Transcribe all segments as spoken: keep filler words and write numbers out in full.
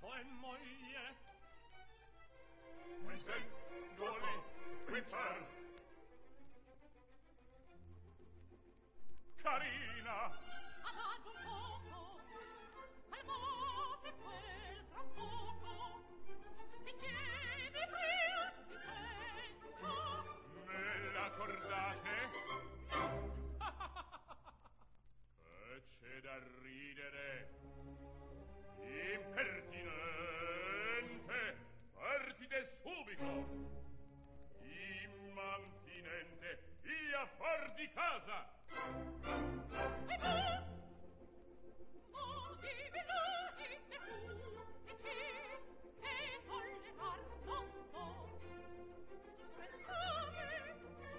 marito e moglie. Mi sento lì, qui per. Carina, adagio un poco, calmate quel tra poco, si chiede più licenza. me l'accordate? No, Che c'è da ridere? Impertinente, partite subito! Immantinente, via fuor di casa! e tu, modi velati e rustici, che tollerar non so. Restate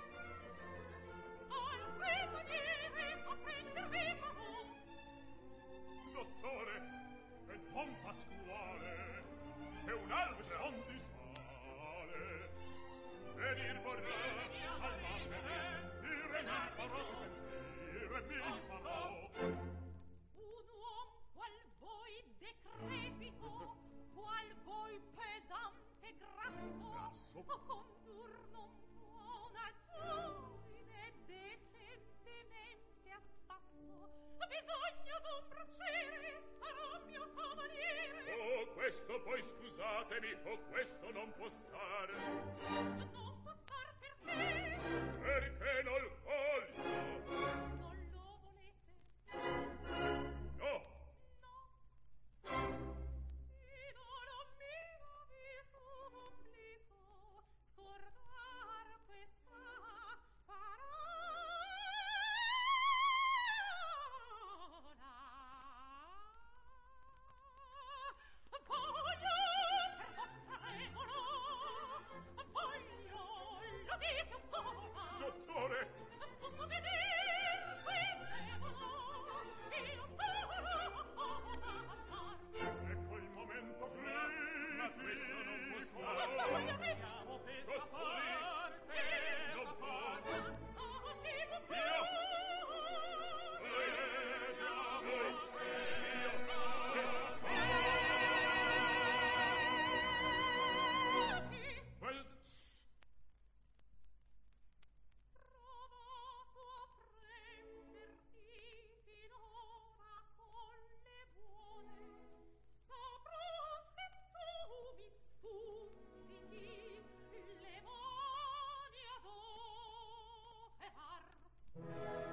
al premoniere a prendervi favor. Dottore, e Don Pasquale, e un'altra son di sale. Venir vorrei al mare, sentire mi farò, sentire mi farò. Un uom qual voi decrepito, qual voi pesante grasso, Grasso? o condur non può una giovine decentemente a spasso. Ho bisogno d'un bracciere, sarò mio cavaliere. Oh, questo poi scusatemi, oh, questo non può stare. Non può star perché Perché non voglio? non lo volete. No, No. Idolo mio vi supplico, scordar questa parola. Voglio per vostra regola, voglio, lo dico sola. dottore, Tutto veder qui devono, io sono da far. ecco il momento critico. Ma questo non può stare. Vogliamo Costui non può. Quel... Provato a prenderti finora con le buone, saprò se tu vi stuzzichi le mani ad operar.